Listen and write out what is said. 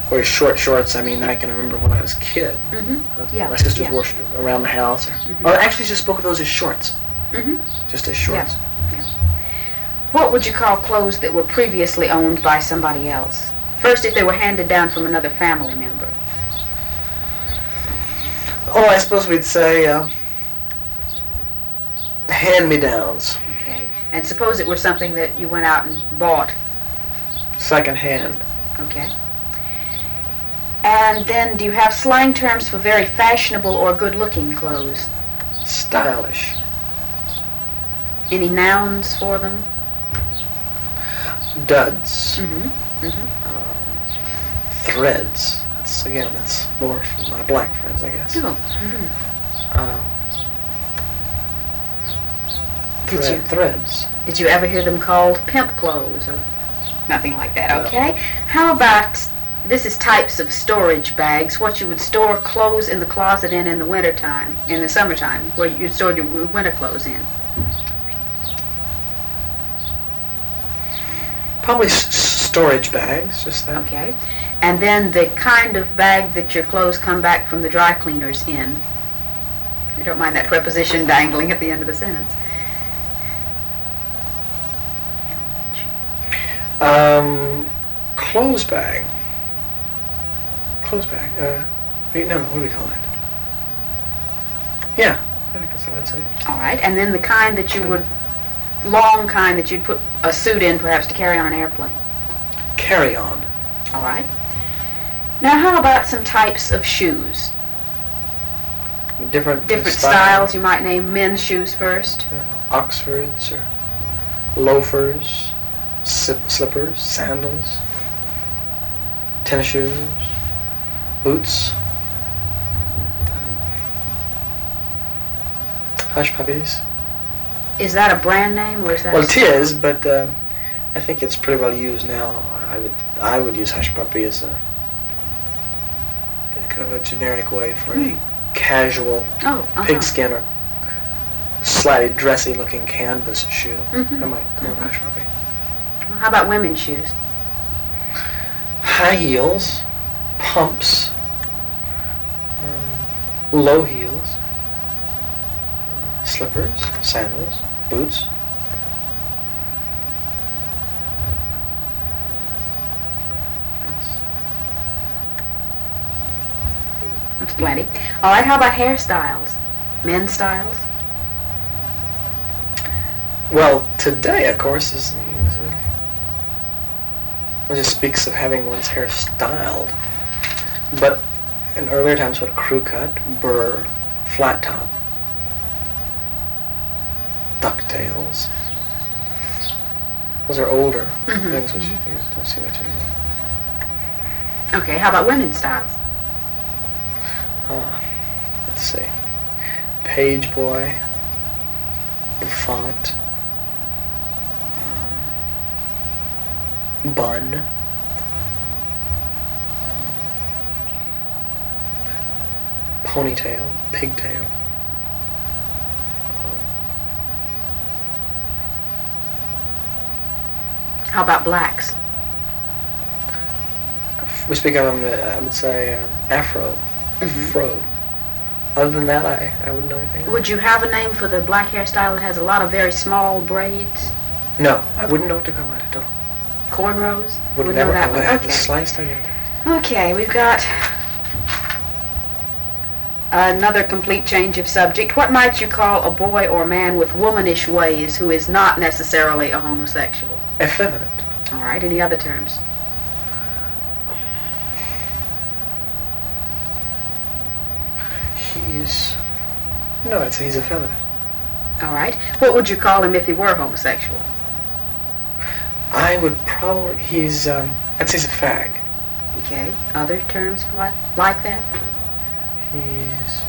wear short shorts, I mean, I can remember when I was a kid. Yeah. My sisters Yeah. wore around the house. Or actually just spoke of those as shorts. Just as shorts. Yeah. What would you call clothes that were previously owned by somebody else? First, if they were handed down from another family member. Oh, I suppose we'd say hand-me-downs. Okay. And suppose it were something that you went out and bought. Second-hand. Okay. And then, do you have slang terms for very fashionable or good-looking clothes? Stylish. Any nouns for them? Duds. Mm-hmm. Threads. That's more from my black friends, I guess. Oh. Threads. Did you ever hear them called pimp clothes or nothing like that? Okay. How about, this is types of storage bags, what you would store clothes in the closet in the wintertime, in the summertime, where you stored your winter clothes in? Probably storage bags, just that. Okay. And then the kind of bag that your clothes come back from the dry cleaners in. You don't mind that preposition dangling at the end of the sentence. Clothes bag. Clothes bag. No, what do we call it? Yeah, I think that's what I'd say. All right. And then the kind that you would, long kind that you'd put a suit in perhaps to carry on an airplane. Carry on. All right. Now, how about some types of shoes? Different styles. You might name men's shoes first. Oxfords or loafers, slippers, sandals, tennis shoes, boots, hush puppies. Is that a brand name or is that? Well, it is, but I think it's pretty well used now. I would use hush puppy as a kind of a generic way for a casual pigskin or slightly dressy looking canvas shoe. I might call it hush puppy. Well, how about women's shoes? High heels, pumps, low heels, slippers, sandals, boots. That's plenty. All right, how about hairstyles? Men's styles? Well, today, of course, it just speaks of having one's hair styled. But in earlier times, what crew cut, burr, flat top, ducktails. Those are older things which you don't see much anymore. Okay, how about women's styles? Let's see. Page boy, bouffant, bun, ponytail, pigtail. How about blacks? We speak of them, I would say, afro. Fro. Other than that, I wouldn't know anything. Would you have a name for the black hairstyle that has a lot of very small braids? No, I wouldn't know what to call it at all. Cornrows? Would never have the slightest idea. Okay, we've got another complete change of subject. What might you call a boy or man with womanish ways who is not necessarily a homosexual? Effeminate. All right, any other terms? I'd say he's effeminate. All right. What would you call him if he were homosexual? I would probably, I'd say he's a fag. Okay. Other terms like that? He's